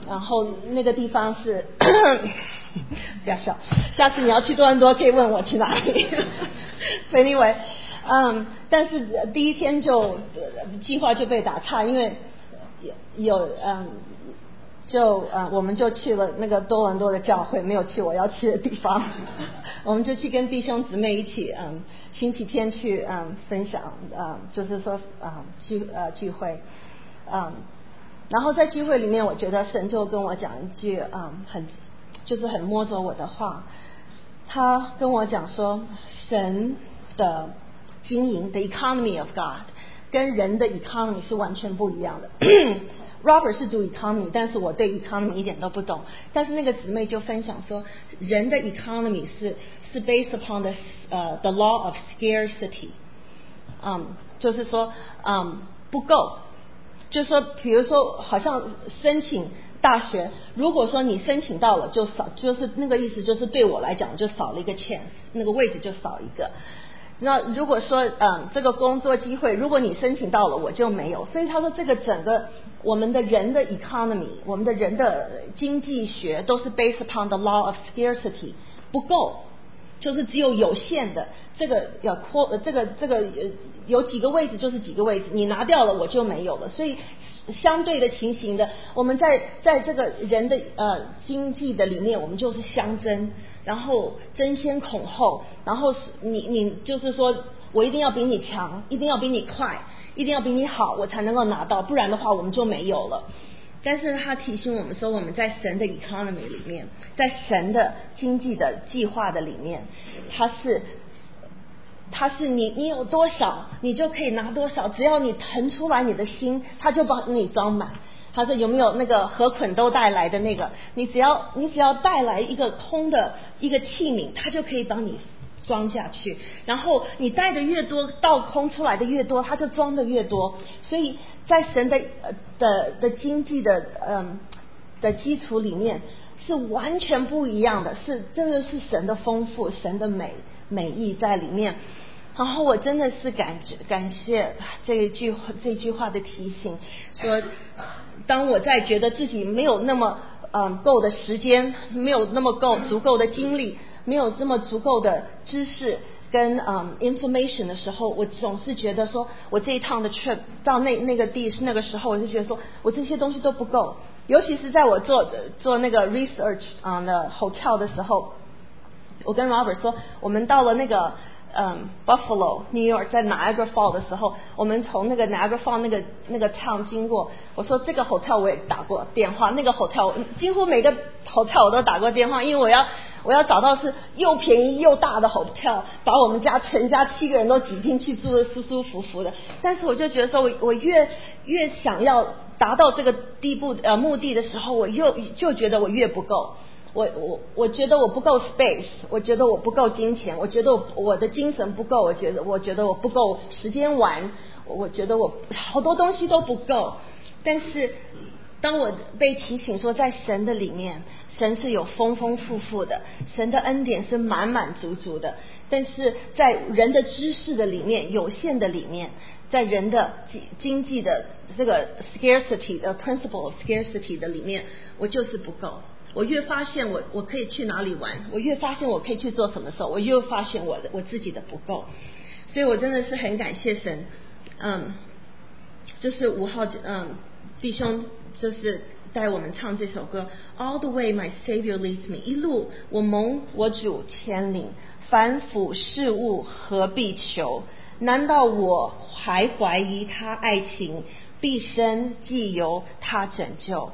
然后那个地方是不要笑，下次你要去多伦多可以问我去哪里。Anyway， 嗯，但是第一天就计划就被打岔，因为有嗯。就呃，我们就去了那个多伦多的教会，没有去我要去的地方。我们就去跟弟兄姊妹一起，嗯，星期天去嗯分享，嗯，就是说啊、嗯、聚呃聚会，嗯，然后在聚会里面，我觉得神就跟我讲一句嗯很就是很摸着我的话，他跟我讲说，神的经营的 economy of God 跟人的 economy 是完全不一样的。Robert 是读 economy， 但是我对 economy 一点都不懂。但是那个姊妹就分享说，人的 economy 是是 based upon the 呃、uh, the law of scarcity， 嗯，就是说嗯不够，就是说比如说好像申请大学，如果说你申请到了就少，就是那个意思就是对我来讲就少了一个 chance， 那个位置就少一个。那如果说嗯这个工作机会，如果你申请到了我就没有，所以他说这个整个我们的人的 economy， 我们的人的经济学都是 based upon the law of scarcity， 不够，就是只有有限的，这个要扩这个这个有几个位置就是几个位置，你拿掉了我就没有了，所以相对的情形的，我们在在这个人的呃经济的里面，我们就是相争，然后争先恐后，然后你你就是说我一定要比你强，一定要比你快，一定要比你好，我才能够拿到，不然的话我们就没有了。但是他提醒我们说，我们在神的 economy 里面，在神的经济的计划的里面，它是它是你你有多少你就可以拿多少，只要你腾出来你的心，他就把你装满。他说有没有那个何捆都带来的那个，你只要你只要带来一个空的一个器皿，他就可以帮你装下去，然后你带的越多，倒空出来的越多，它就装的越多。所以在神的的的经济的嗯的基础里面是完全不一样的，是这个是神的丰富，神的美美意在里面。然后我真的是感感谢这一句这句话的提醒，说当我在觉得自己没有那么嗯够的时间，没有那么够足够的精力，没有这么足够的知识跟嗯 information 的时候，我总是觉得说我这一趟的 trip 到那那个地是那个时候，我就觉得说我这些东西都不够。尤其是在我做做那个 research 啊、um, 的 hotel 的时候，我跟 Robert 说，我们到了那个嗯 Buffalo New York 在 Niagara Fall 的时候，我们从那个 Niagara Fall 那个那个 town 经过，我说这个 hotel 我也打过电话，那个 hotel 几乎每个 hotel 我都打过电话，因为我要我要找到是又便宜又大的 hotel， 把我们家全家七个人都挤进去住得舒舒服服的。但是我就觉得说我我越越想要达到这个地步呃目的的时候，我又就觉得我越不够。我我我觉得我不够 space， 我觉得我不够金钱，我觉得我我的精神不够，我觉得我觉得我不够时间玩，我觉得我好多东西都不够。但是当我被提醒说，在神的里面，神是有丰丰富富的，神的恩典是满满足足的。但是在人的知识的里面，有限的里面，在人的经济的这个 scarcity 的 principle of scarcity 的里面，我就是不够。我越发现我我可以去哪里玩，我越发现我可以去做什么时候，我越发现我的我自己的不够。所以我真的是很感谢神，嗯，就是五号嗯弟兄就是带我们唱这首歌 All the way my Savior leads me， 一路我蒙我主牵领，凡夫事物何必求，难道我还怀疑他爱情，毕生既由他拯救。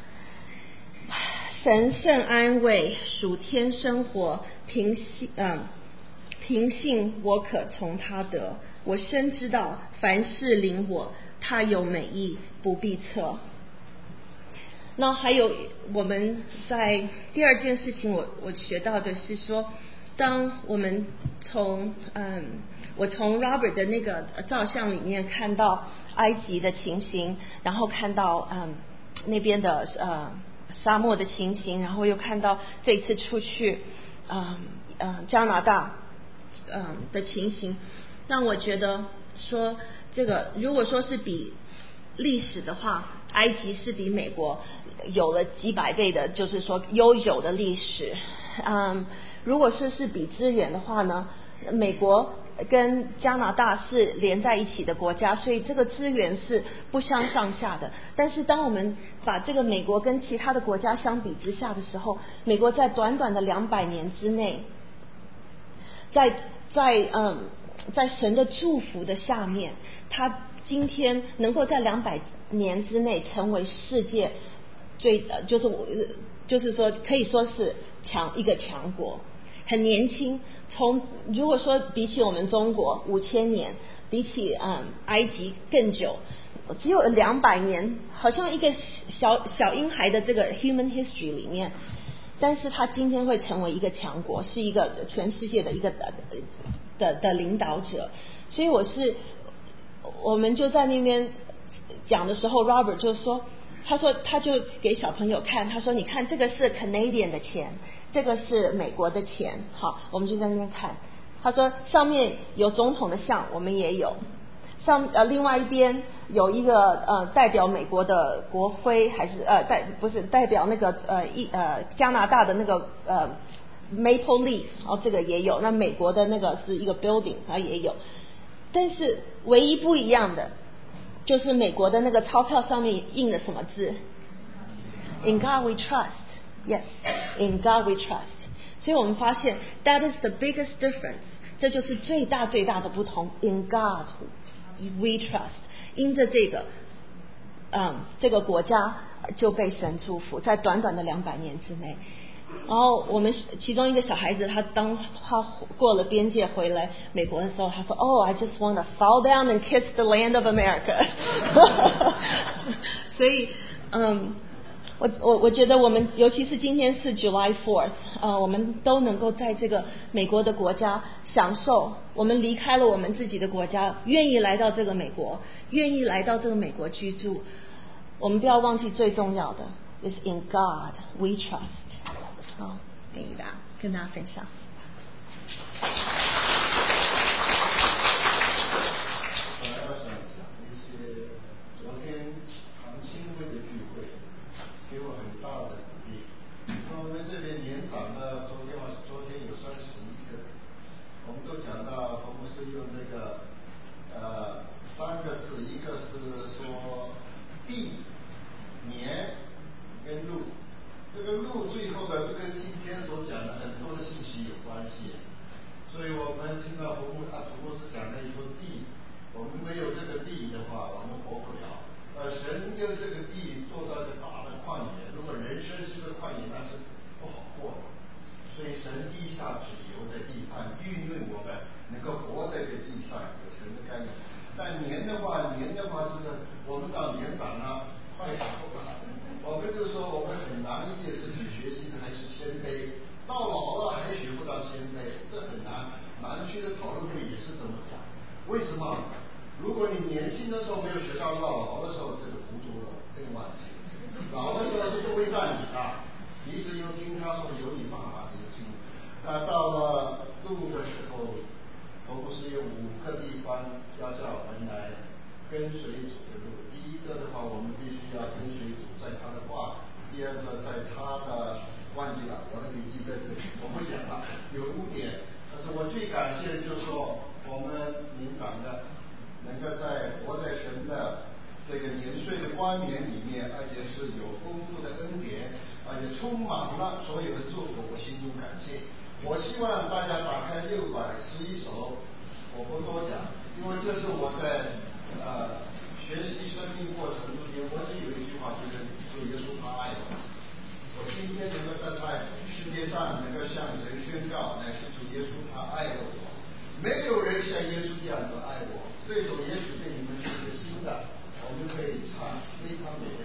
神圣安慰，属天生活，平信嗯平信我可从他得。我深知道，凡事领我，他有美意，不必测。那还有我们在第二件事情我，我我学到的是说，当我们从嗯我从 Robert 的那个照相里面看到埃及的情形，然后看到嗯那边的呃。沙漠的情形，然后又看到这一次出去嗯嗯加拿大嗯的情形，让我觉得说这个如果说是比历史的话，埃及是比美国有了几百倍的，就是说悠久的历史。嗯，如果是是比资源的话呢，美国跟加拿大是连在一起的国家，所以这个资源是不相上下的。但是当我们把这个美国跟其他的国家相比之下的时候，美国在短短的两百年之内，在在嗯在神的祝福的下面，他今天能够在两百年之内成为世界最呃就是我就是说可以说是强一个强国。很年轻，从如果说比起我们中国五千年，比起嗯埃及更久，只有两百年，好像一个小小婴孩的这个 human history 里面，但是他今天会成为一个强国，是一个全世界的一个的的的领导者。所以我是我们就在那边讲的时候 ，Robert 就说。他说，他就给小朋友看，他说：“你看，这个是 Canadian 的钱，这个是美国的钱。”好，我们就在那边看。他说，上面有总统的像，我们也有。上呃，另外一边有一个呃代表美国的国徽，还是呃代不是代表那个呃一呃加拿大的那个呃 Maple Leaf， 哦，这个也有。那美国的那个是一个 building， 它也有。但是唯一不一样的。就是美国的那个钞票上面印的什么字 ？In God we trust. Yes, in God we trust. 所以我们发现 that is the biggest difference. 这就是最大最大的不同。In God we trust. 因着这个，嗯，这个国家就被神祝福，在短短的两百年之内。然后我们其中一个小孩子，他当他过了边界回来美国的时候，他说 ：“Oh, I just want to fall down and kiss the land of America 。”所以，嗯，我我我觉得我们尤其是今天是 July fourth， 呃，我们都能够在这个美国的国家享受。我们离开了我们自己的国家，愿意来到这个美国，愿意来到这个美国居住。我们不要忘记最重要的 is in God we trust。好，给大家跟大家分享。 本来我想讲一些昨天唐青会的聚会，给我很大的鼓励。那我们这边年长的，昨天晚昨天有三十一个，我们都讲到我们是用这个呃三个字，一个是说地、年跟路。这个路最后的就跟今天所讲的很多的信息有关系，所以我们听到佛牧啊，主牧师讲的一个地，我们没有这个地的话，我们活不了。呃，神用这个地做到一个大的旷野，如果人生是个旷野，那是不好过的。所以神滴下脂油在地上，孕育我们能够活在这地上，有神的概念。但年的话，年的话是我们到年长了，快长不了。我们就说我们很难一件事情学习的还是谦卑，到老了还学不到谦卑，这很难。南区的讨论会也是这么讲。为什么？如果你年轻的时候没有学到，到老的时候这个糊涂了，更忘记。老的时候是不会让你的，你只有听他说有你办法你就听。那到了路的时候，我不是有五个地方要叫我们来跟随主的路。第一个的话，我们必须要跟随主在他的话；第二个，在他的忘记了我的笔记在这里，我不讲了，有五点。但是我最感谢的就是说，我们年长的能够在活在神的这个年岁的光年里面，而且是有丰富的恩典，而且充满了所有的祝福，我心中感谢。我希望大家打开六百十一首，我不多讲，因为这是我在呃学习生命过程中间，我只有一句话，就是说耶稣他爱我。我今天能够站在世界上，能够向人宣告，乃是主耶稣他爱了我。没有人像耶稣这样子爱我。这首也许对你们是个新的，我们可以唱非常美。